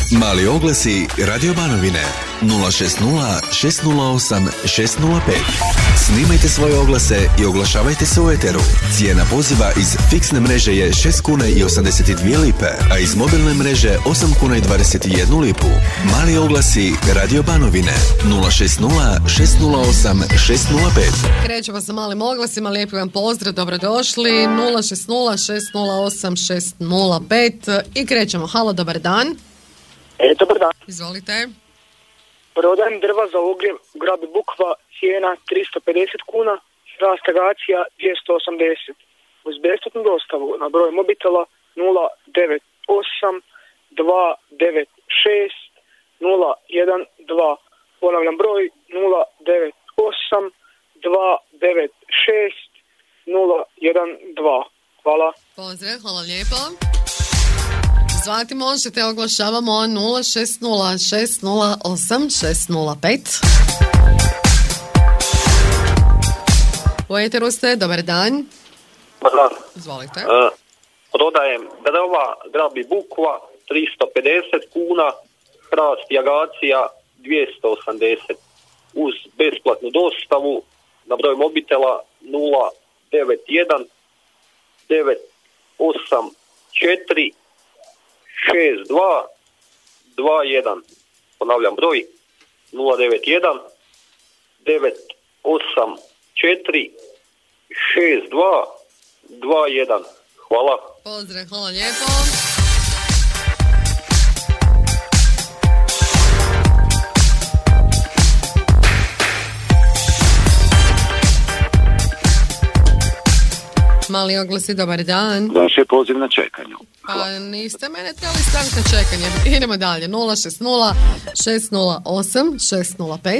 Mali oglasi Radio Banovine 060 608 605. Snimajte svoje oglase i oglašavajte se u eteru. Cijena poziva iz fiksne mreže je 6 kuna i 82 lipe, a iz mobilne mreže 8 kuna i 21 lipu. Mali oglasi Radio Banovine 060 608 605. Krećemo sa malim oglasima, lijepi vam pozdrav, dobrodošli. 060 608 605 i krećemo. Halo, dobar dan. Dobar dan. Izvolite. Prodajem drva za ogrjev u gradu Bukva, cijena 350 kuna, hrast agacija 280. Uz besplatnu dostavu na broj mobitela 098 296 012. Ponavljam broj 098 296 012. Hvala. Pozdrav, hvala lijepo. Zvati možete, oglašavamo 060 608 605. U eteru ste, dobar dan. Dobar. Izvolite. Prodajem drva, grabi bukva, 350 kuna, hrast i agacija 280. Uz besplatnu dostavu na broj mobitela 091 984 6221. Ponavljam broj 091 984 6221. Hvala. Pozdrav, hvala lijepo. Mali oglasi, dobar dan. Vaš je poziv na čekanju. Pa niste mene trebali staviti na čekanje. Idemo dalje. 060 608 605.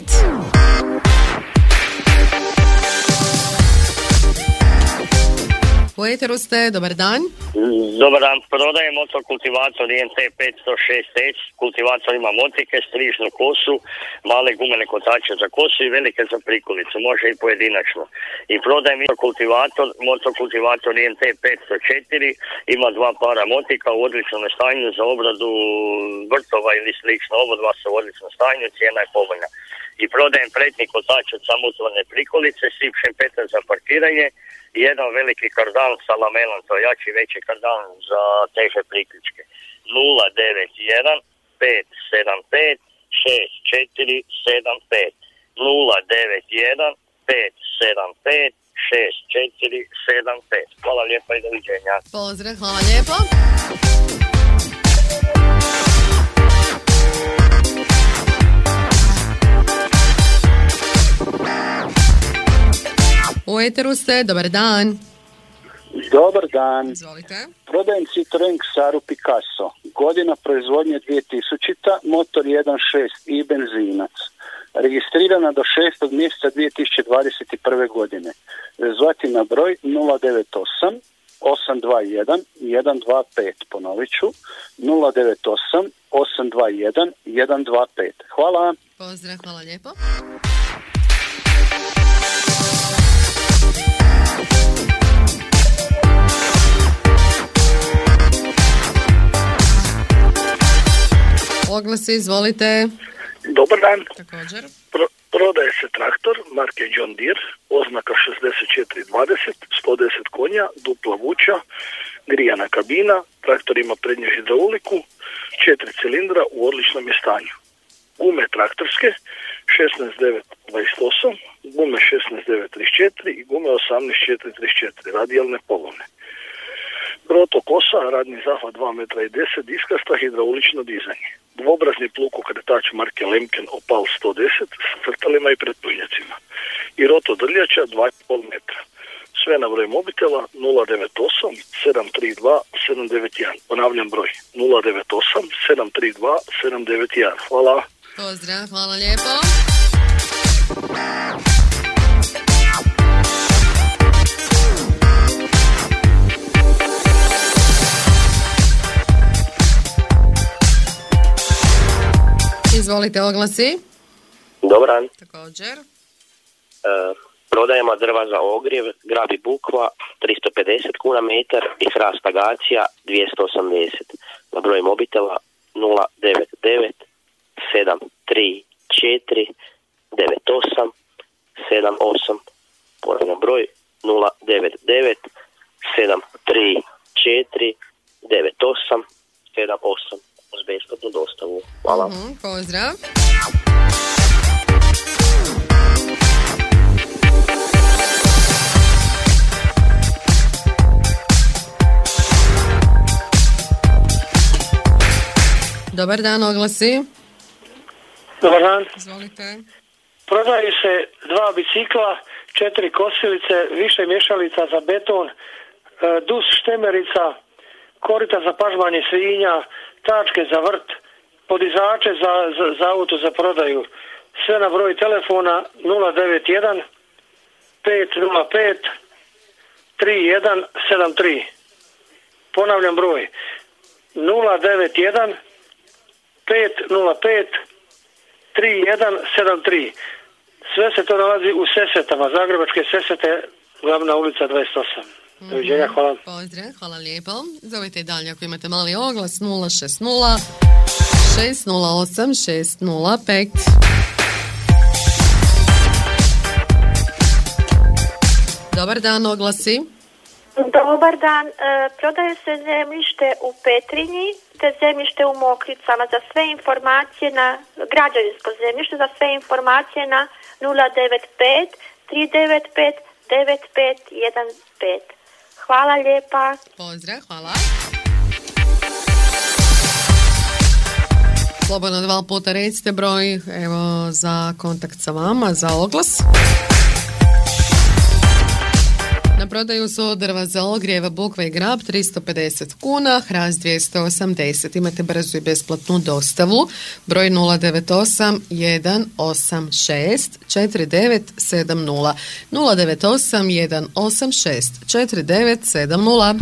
U eteru ste, dobar dan. Dobar dan, prodajem motokultivator INT 506S, kultivator ima motike, strižnu kosu, male gumene kotače za kosu i velike za prikolicu, može i pojedinačno. I prodajem motokultivator INT 504, ima 2 para motika u odličnom stanju za obradu vrtova ili slično, obadva su u odličnom stanju, cijena je povoljna. I prodajem pretni kotač od samozvane prikolice, sipšen petar za parkiranje, jedan veliki kardan sa lamelom, to je jači veći kardan za teže priključke. 091 575 6475. 091 575 6475. Hvala lijepa i doviđenja. Pozdrav, hvala lijepo. U eteru ste, dobar dan. Dobar dan. Izvolite. Prodajem Citroen Xaru Picasso. Godina proizvodnje 2000, motor 1.6 i benzinac. Registrirana do 6. mjeseca 2021. godine. Zvati na broj 098 821 125. Ponovit ću. 098 821 125. Hvala. Pozdrav, hvala lijepo. Oglasi, izvolite. Dobar dan. Također. Prodaje se traktor marke John Deere, oznaka 6420, 110 konja, dupla vuča, grijana kabina, traktor ima prednju hidrauliku, 4 cilindra u odličnom je stanju. Gume traktorske 16928, gume 16934 i gume 18434, radijalne polovne. Roto kosa, radni zahvat 2,10 m, diskasta, hidraulično dizanje. Dvobrazni plug okretač marke Lemken Opal 110 s crtalima i pretpunjacima. I roto drljača 2,5 metra. Sve na broj mobitela 098 732 791. Ponavljam broj 098 732 791. Hvala. Pozdrav, hvala lijepo. Izvolite, oglasi. Dobar dan. Također. Prodajemo drva za ogrjev, grabi bukva 350 kuna metar i hrast agacija 280. Na broj mobitela 099 734 98 78. Ponavljam broj 099 734 98 78 uz besplatnu dostavu. Hvala. Pozdrav. Dobar dan, oglasi. Dobar dan. Izvolite. Prodaju se 2 bicikla, 4 kosilice, više mješalica za beton, dus štemerica, korita za pažbanje svinja, tačke za vrt, podizače za auto za prodaju. Sve na broj telefona 091 505 3173. Ponavljam broj 091 505 3173. Sve se to nalazi u Sesetama, Zagrebačke Sesete, glavna ulica 28. Doviđenja, hvala. Pozdrav, hvala lijepo. Zovite dalje ako imate mali oglas 060 608 605. Dobar dan, oglasi. Dobar dan. Prodaje se zemljište u Petrinji te zemljište u Mokricama. Za sve informacije na građevinsko zemljište, za sve informacije na 095 395 9515. Hvala lijepa. Pozdrav, hvala. Slobodno 2 puta recite broj, evo, za kontakt sa vama, za oglas. Na prodaju su drva za ogrijeva, bukva i grab 350 kuna, hrast 280. Imate brzu i besplatnu dostavu. Broj 098 186 4970. 098 186 4970.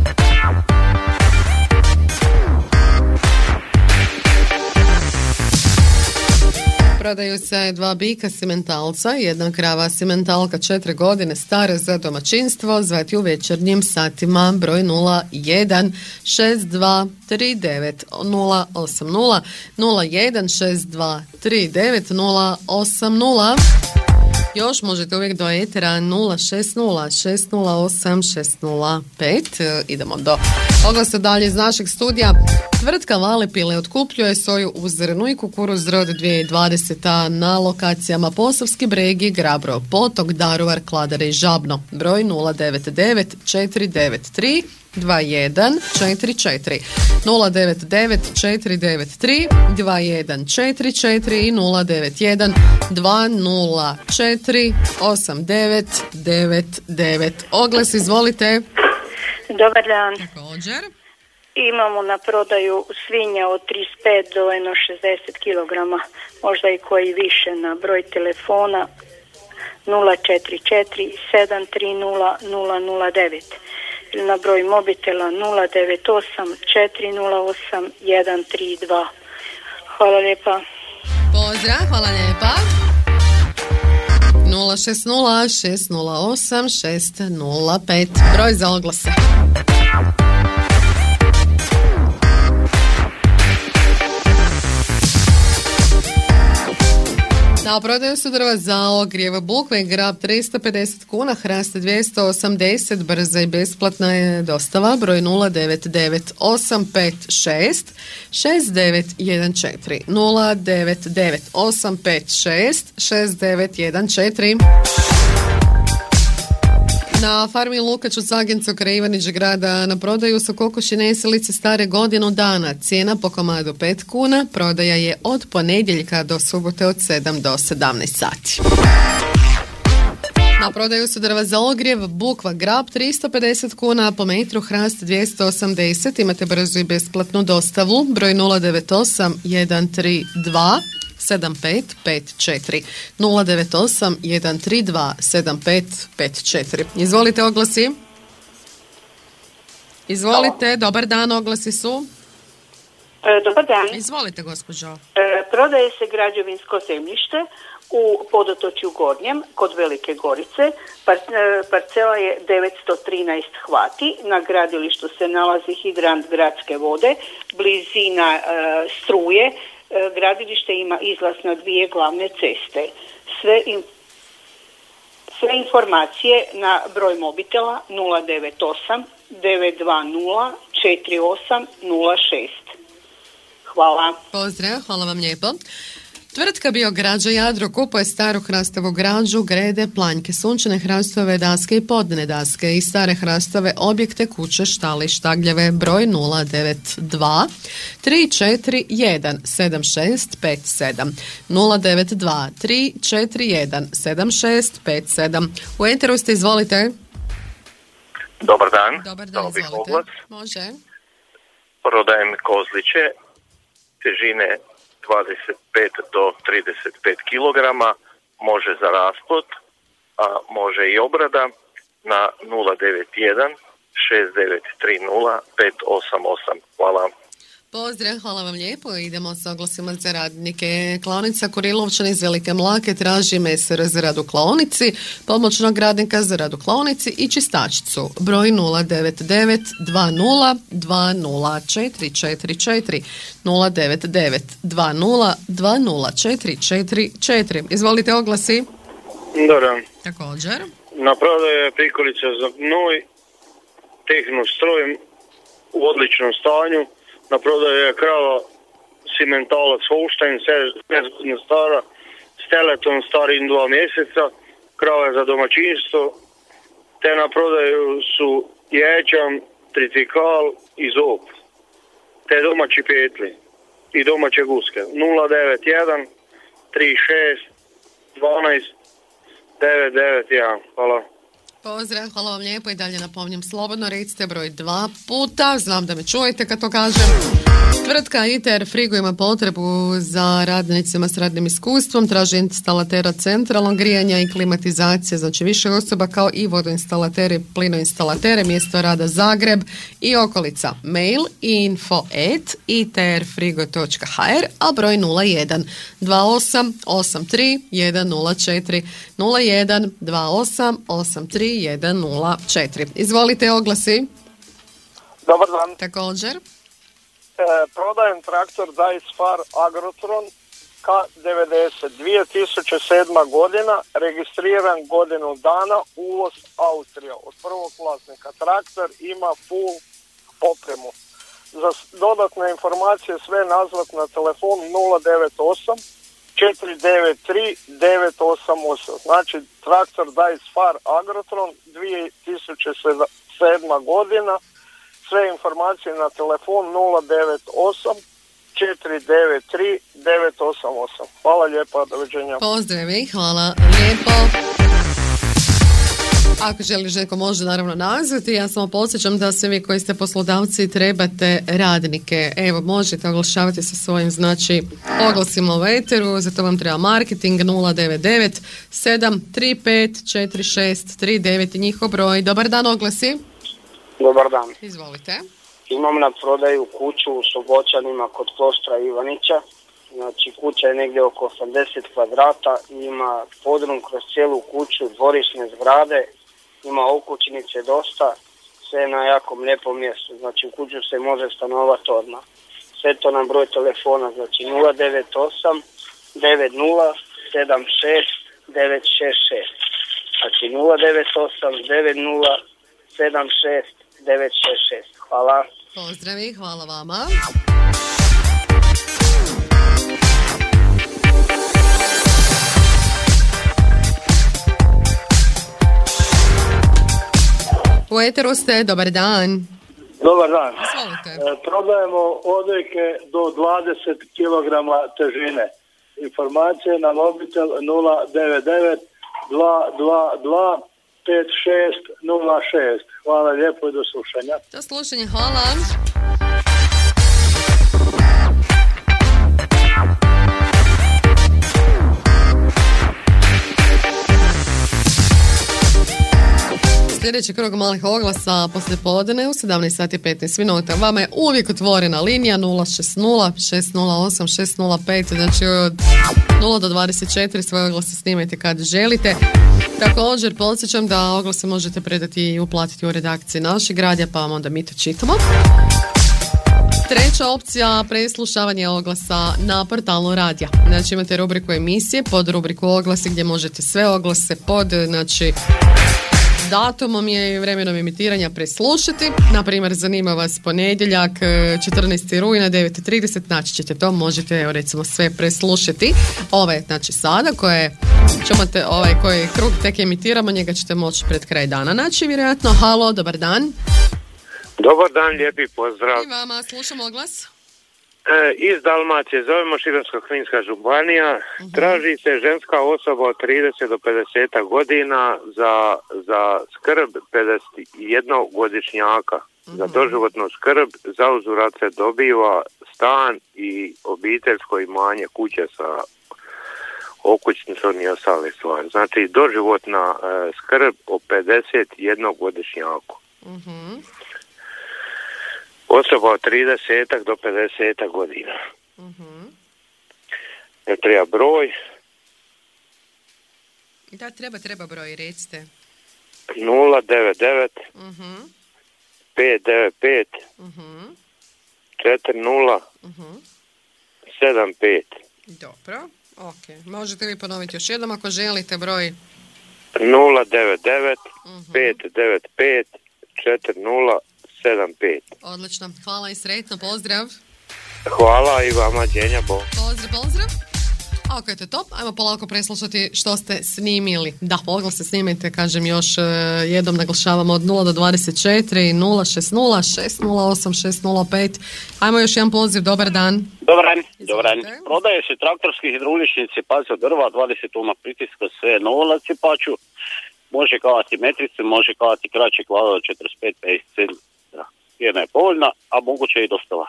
Prodaju se 2 bika simentalca, 1 krava simentalka 4 godine stara za domaćinstvo, zvati u večernjim satima, broj 01 62 39 080 01 62 39 080. Još možete uvijek do etera 060 608 605. Idemo do oglasa dalje iz našeg studija. Tvrtka Valepile otkupljuje soju u zrnu i kukuruz rod 2020 na lokacijama Posavski Bregi, Grabro, Potok, Daruvar, Kladare i Žabno. Broj 099 493 2144 099 493 2144 i 091 204 8999. Oglas, izvolite. Dobar dan. Također. Imamo na prodaju svinja od 35 do 60 kg, možda i koji više, na broj telefona 044 730 009 ili na broj mobitela 098 408 132. Hvala lijepa. Pozdrav, hvala lijepa. 060 608 605. Broj za oglase. Na prodaju su drva za ogrijev, bukve i grab 350 kuna, hrast 280, brza i besplatna je dostava, broj 099 856 6914 099 856 6914. Na farmi Lukač od Zagenca kraj Ivanić grada na prodaju su kokoši nesilice stare godinu dana. Cijena po komadu 5 kuna. Prodaja je od ponedjeljka do subote od 7 do 17 sati. Na prodaju su drva za ogrijev, bukva, grab 350 kuna, po metru hrast 280. Imate brzu i besplatnu dostavu. Broj 098 132 7554 098 132 7554. Izvolite, oglasi. Izvolite, dobar dan, oglasi su. Dobar dan. Izvolite, gospođo. Prodaje se građevinsko zemljište u Podotočju Gornjem kod Velike Gorice. Parcela je 913 hvati. Na gradilištu se nalazi hidrant gradske vode, blizina struje. Gradilište ima izlaz na 2 glavne ceste. Sve informacije na broj mobitela 098 920 4806. Hvala. Pozdrav, hvala vam lijepo. Tvrtka Biograđa Jadro kupuje staru hrastovu građu, grede, planjke, sunčane hrastove daske i podne daske i stare hrastove objekte, kuće, štale i štagljeve. Broj 092 341 7657 092 341 7657. U eteru ste, izvolite. Dobar dan. Dobar dan, izvolite. Oglas. Može. Prodajem kozliće težine 25 do 35 kg, može za rasplod, a može i obrada na 091 6930 588. Hvala. Pozdrav, hvala vam lijepo. Idemo sa oglasima za radnike. Klaonica Kurilovčan iz Velike Mlake traži mesara za rad u klaonici, pomoćnog radnika za rad u klaonici i čistačicu. Broj 099 20 20 444 099 20 20 444. Izvolite oglasi. Dobar. Također. Na prodaju je prikolica za gnoj, tehnostroj u odličnom stanju. Na prodaju je krava simentalac Holstein, 6 godina stara, s teletom starim 2 mjeseca, krava je za domaćinstvo, te na prodaju su ječam, tritikal i zob, te domaći petli i domaće guske. 091 36 12 991. Hvala. Pozdrav, hvala vam lijepo i dalje napominjem slobodno, recite broj 2 puta, znam da me čujete kad to kažem. Tvrtka ITR Frigo ima potrebu za radnicima s radnim iskustvom, traži instalatera centralnog grijanja i klimatizacije, znači više osoba kao i vodoinstalateri, plinoinstalatere, mjesto rada Zagreb i okolica. Mail info@itrfrigo.hr, a broj 01 28 83 104 01 28 83 104. Izvolite oglasi. Dobar dan. Također. Prodajem traktor Daisfar Agrotron K90 2007. godina, registriran godinu dana, uvoz Austrija. Od prvog vlasnika traktor ima full opremu. Za dodatne informacije sve nazvat na telefon 098 493 988. Znači traktor Daisfar Agrotron 2007. godina. Sve informacije na telefon 098 493 988. Hvala lijepa, doviđenja. Pozdravi, hvala lijepo. Ako želiš neko može naravno nazvati, ja samo podsjećam da svi vi koji ste poslodavci trebate radnike. Evo, možete oglašavati sa svojim oglasima u eteru, za to vam treba marketing 099 735 4639 i njihov broj. Dobar dan, oglasi. Dobar dan. Izvolite. Imam na prodaju kuću u Soboćanima kod Kloštra Ivanića. Znači kuća je negdje oko 80 kvadrata, ima podrum kroz cijelu kuću, dvorišne zgrade, ima okućnice dosta, sve na jakom lijepom mjestu. Znači u kuću se može stanovati odmah. Sve to na broj telefona, znači 098 90 76 966. Znači 098 90 76 966. Hvala. Pozdravi, hvala vama. U eteru ste, dobar dan. Dobar dan. Izvolite. Prodajemo odojke do 20 kg težine. Informacije na mobitel 099 222 5606. Hvala lijepo i do slušanja. Do slušanja, hvala. sljedeći krug malih oglasa poslijepodne u 17 sati 15 minuta. Vama je uvijek otvorena linija 060-608-605, znači od 0 do 24 svoje oglase snimajte kad želite. Također podsjećam da oglase možete predati i uplatiti u redakciji našeg radija, pa vam onda mi to čitamo. Treća opcija, preslušavanje oglasa na portalu radija. Znači imate rubriku emisije, pod rubriku oglasi gdje možete sve oglase pod, znači, datumom je i vremenom emitiranja preslušati. Naprimjer, zanima vas ponedjeljak 14. rujna 9.30, znači ćete to, možete evo, recimo sve preslušati. Ove, znači sada koje ćemo koji krug tek emitiramo, njega ćete moći pred kraj dana. Znači, vjerojatno, halo, dobar dan. Dobar dan, lijepi pozdrav. I vama, slušamo oglas. Iz Dalmacije, zovemo Šibensko-kninska županija. Traži se ženska osoba od 30 do 50 godina za skrb 51 godišnjaka. Za doživotnu skrb za uzvrat se dobiva stan i obiteljsko imanje, kuće sa okućnicom i ostale stvari. Znači doživotna skrb o 51 godišnjaku. Osoba od 30 do 50 godina. Ne treba broj. Da, treba broj, recite. 099 595 40 75. Dobro, ok. Možete vi ponoviti još jednom ako želite broj? 099 595 40 75. Odlično, hvala i sretno, pozdrav. Hvala i vama, djenja, bo. Pozdrav. Ako je to, ajmo polako preslušati što ste snimili. Da, oglas se snimajte, kažem još jednom naglašavamo od 0 do 24, 060 608 605. Ajmo još jedan poziv, dobar dan. Dobar dan. Prodaje se traktorski hidraulični cipac od drva, 20 tona pritiska, sve novo na cipaču. Može kavati metrice, može kavati kraće klada od 45-50 cm. Cijena je povoljna, a moguće i dostava.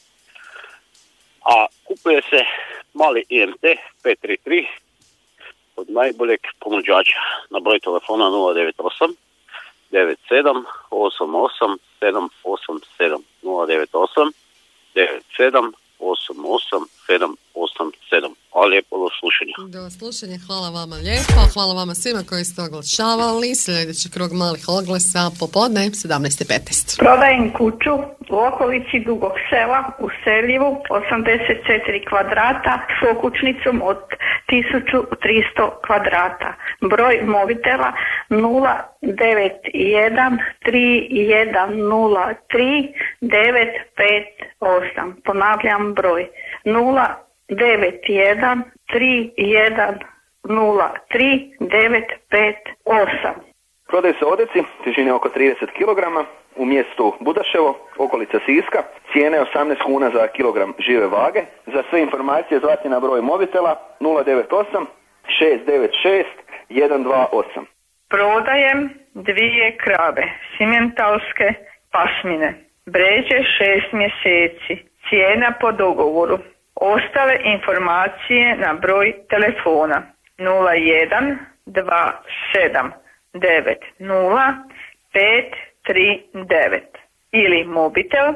A kupuje se mali IMT 533 od najboljeg ponuđača na broj telefona 098 97 88 787 098 97 88 787. Hvala lijepo, do slušanja. Do slušanja, hvala vama lijepo, hvala vama svima koji ste oglašavali. Sljedeći krug malih oglasa popodne 17.15. Prodajem kuću u okolici Dugog Sela u Seljivu, 84 kvadrata s okućnicom od 1300 kvadrata. Broj mobitela 091 3103 958. Ponavljam broj 091 3103 958. Prodaju se odeci, težine oko 30 kg, u mjestu Budaševo, okolica Siska, cijene 18 kuna za kilogram žive vage. Za sve informacije zvati na broj mobitela 098 696 128. Prodajem 2 krave, simentalske pasmine, bređe 6 mjeseci, cijena po dogovoru. Ostale informacije na broj telefona 01 27 90 539 ili mobitel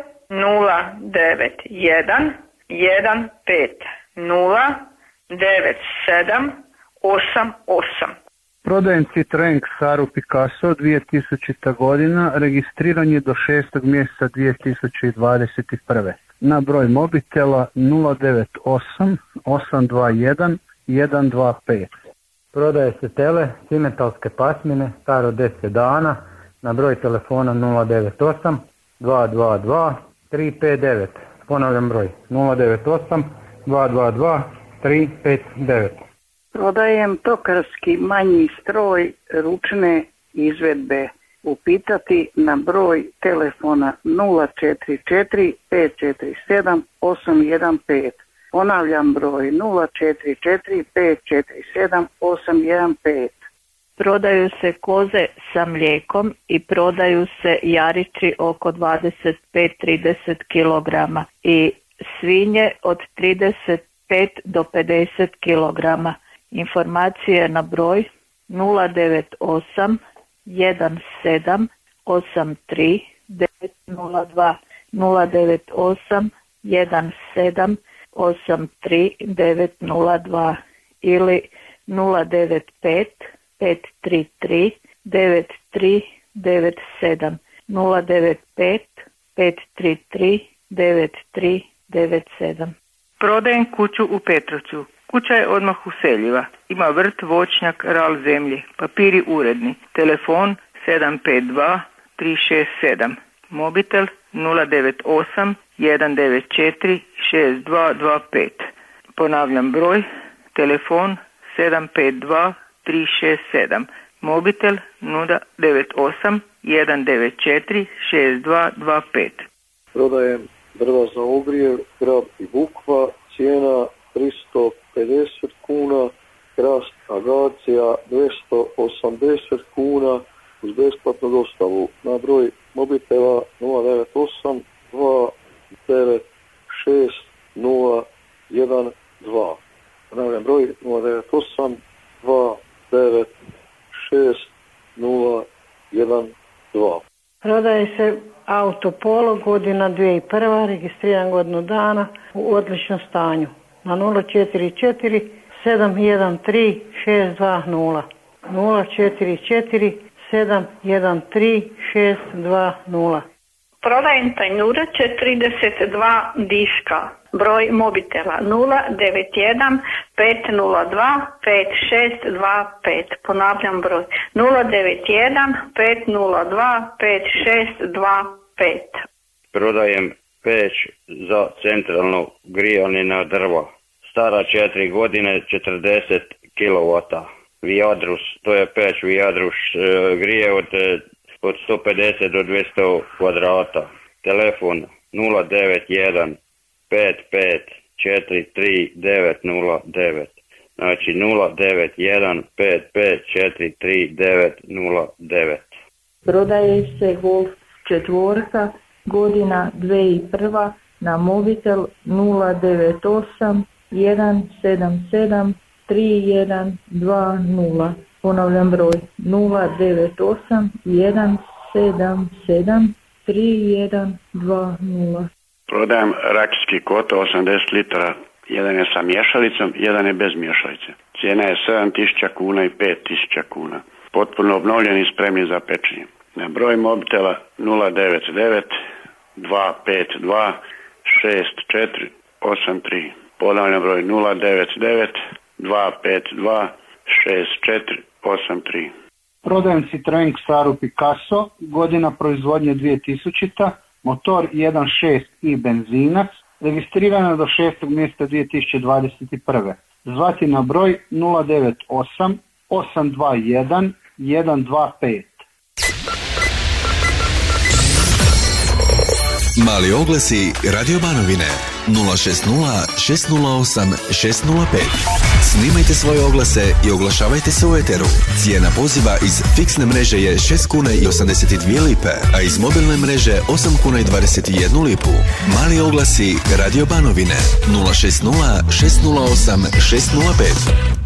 091 15 0 97 88. Prodajem Citroen Xaru Picasso 2000. godina, registriran je do 6. mjeseca 2021. Na broj mobitela 098 821 125. Prodaje se tele, simentalske pasmine, staro 10 dana, na broj telefona 098 222 359. Ponavljam broj 098 222 359. Prodajem tokarski manji stroj ručne izvedbe. Upitati na broj telefona 044 547 815. Ponavljam broj 044 547 815. Prodaju se koze sa mlijekom i prodaju se jarići oko 25-30 kg i svinje od 35 do 50 kg. Informacije na broj 098 17 83 902 098 17 83 902 ili 095 533 9397 095 533 9397. Prodajem kuću u Petrovcu. Kuća je odmah useljiva. Ima vrt, voćnjak, ral zemlje. Papiri uredni. Telefon 752 367. Mobitel 098 194 6225. Ponavljam broj. Telefon 752 367. Mobitel 098 194 6225. Prodajem drva za ogrijev, grab i bukva, cijena 350 kuna, hrast agacija 280 kuna uz besplatnu dostavu na broj mobitela 098 296 012. Ponavljam broj 098 296 012. Prodaje se auto Polo, godina 2001, registriran godinu dana, u odličnom stanju. Na 044 713 620. 044 713 620. Prodajem tanjurače 32 diska. Broj mobitela 091 502 5625. Ponavljam broj 091 502 5625. Prodajem peć za centralno grijanje na drva. Stara 4 godine, 40 kW. Viadrus, to je peć Viadrus, grije od 150 do 200 kvadrata. Telefon 091 55 43 909. Znači 091 55 43 909. Prodaje se Golf 4, godina 2001, na mobitel 098 177 3120. Ponavljam broj 098 177 3120. Prodajem rakijski koto 80 litara. Jedan je sa mješalicom, jedan je bez mješalice. Cijena je 7.000 kuna i 5.000 kuna. Potpuno obnovljeni i spremni za pečenje. Na broj mobitela 099 252 6483. Ponavljam broj 099 252 6483. Prodajem Citroen Xtaru Picasso, godina proizvodnje 2000, motor 1.6 i benzinac, registrirana do 6. mjesta 2021. Zvati na broj 098 821 125. Mali oglasi Radio Banovine 060 608 605. Snimajte svoje oglase i oglašavajte se u eteru. Cijena poziva iz fiksne mreže je 6 kuna i 82 lipe, a iz mobilne mreže 8 kuna i 21 lipu. Mali oglasi Radio Banovine 060 608 605.